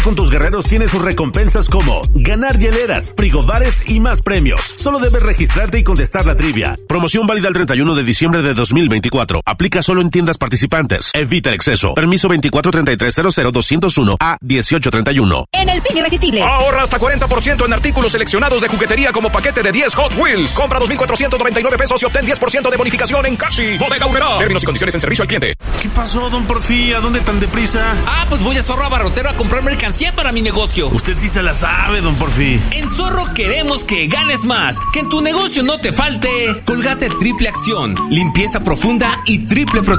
Con tus guerreros tienes sus recompensas como ganar hieleras, frigobares y más premios. Solo debes registrarte y contestar la trivia. Promoción válida el 31 de diciembre de 2024. Aplica solo en tiendas participantes. Evita el exceso. Permiso 2433000201A1831. En el fin irresistible. Ahorra hasta 40% en artículos seleccionados de juguetería como paquete de 10 Hot Wheels. Compra 2,499 pesos y obtén 10% de bonificación en Cashi. Bodega Aurrerá. Términos y condiciones en servicio al cliente. ¿Qué pasó, don Porfi? ¿A dónde tan deprisa? Pues voy a Zorro Abarrotero a comprar mercancía para mi negocio. Usted sí se la sabe, don Porfi. En Zorro queremos que ganes más, que en tu negocio no te falte Colgate Triple Acción, limpieza profunda y triple protección.